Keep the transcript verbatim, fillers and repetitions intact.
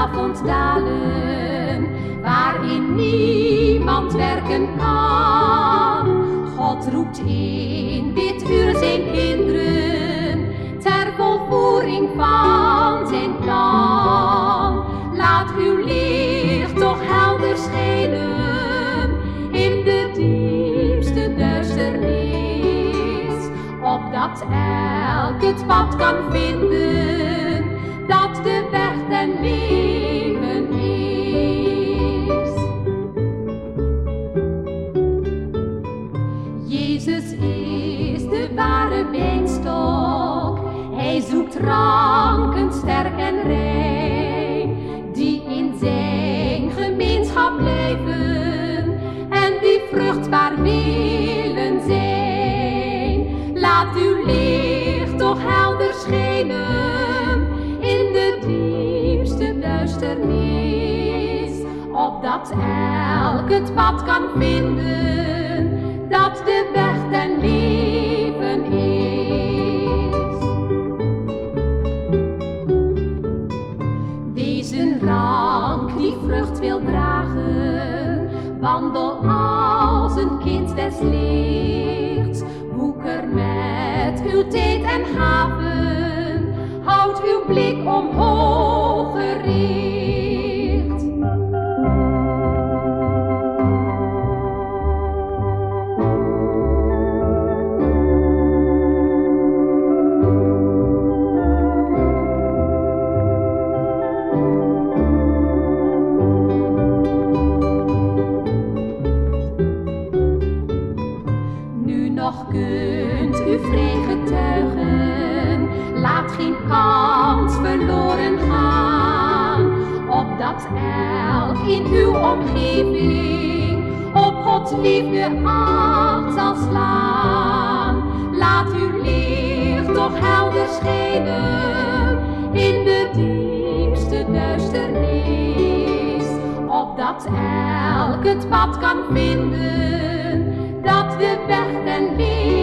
avond dalen, waarin niemand werken kan. God roept in dit uur zijn kinderen, ter volvoering van zijn plan. Laat uw licht toch helder schijnen in de diepste duisternis, opdat elk het pad kan vinden, dat de weg ten leven is. Jezus is de ware wijnstok, hij zoekt ranken sterk en rein, die in zijn gemeenschap blijven en die vruchtbaar willen zijn. Laat uw licht toch helder schijnen in de diepste duisternis, opdat elk het pad kan vinden, dat de weg ten leven is. Wees een rank die vrucht wil dragen, wandel als een kind des lichts. Woeker met uw tijd en gaven, houd uw blik omhoog gericht. Nog kunt u vrij getuigen, laat geen kans verloren gaan, opdat elk in uw omgeving op Gods liefde acht zal slaan. Laat uw licht toch helder schijnen in de diepste duisternis, opdat elk het pad kan vinden, dat de weg ten leven